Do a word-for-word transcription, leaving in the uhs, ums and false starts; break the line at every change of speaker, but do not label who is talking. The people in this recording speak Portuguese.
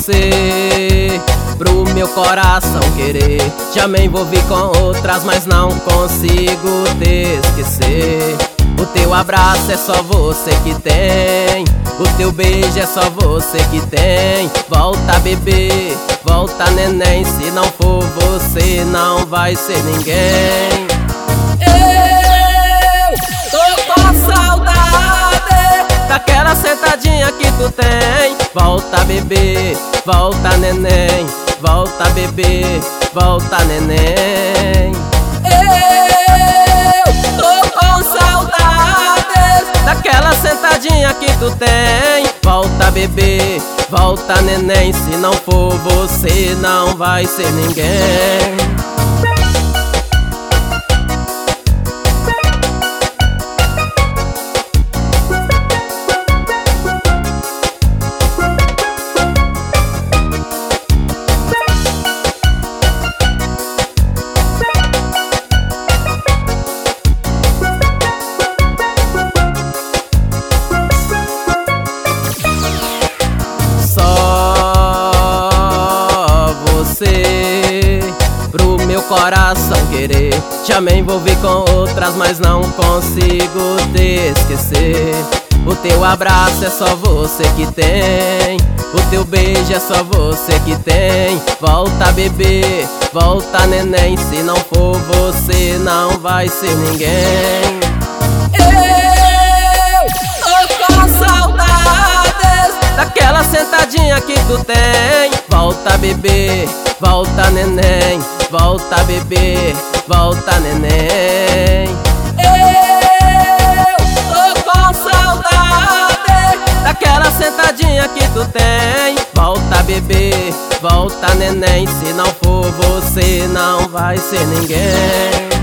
você, pro meu coração querer. Já me envolvi com outras, mas não consigo te esquecer. O teu abraço é só você que tem, o teu beijo é só você que tem. Volta, bebê, volta, neném, se não for você não vai ser ninguém. Eu tô com saudade daquela sentadinha que tu tem. Volta, bebê, volta, neném, volta, bebê, volta, neném. Eu tô com saudades daquela sentadinha que tu tem. Volta, bebê, volta, neném, se não for você não vai ser ninguém. Pro meu coração querer. Já me envolvi com outras, mas não consigo te esquecer. O teu abraço é só você que tem, o teu beijo é só você que tem. Volta, bebê, volta, neném, se não for você não vai ser ninguém. Eu tô com saudades daquela sentadinha que tu tem. Volta, bebê, volta, neném, volta, bebê, volta, neném. Eu tô com saudade daquela sentadinha que tu tem. Volta, bebê, volta, neném, se não for você não vai ser ninguém.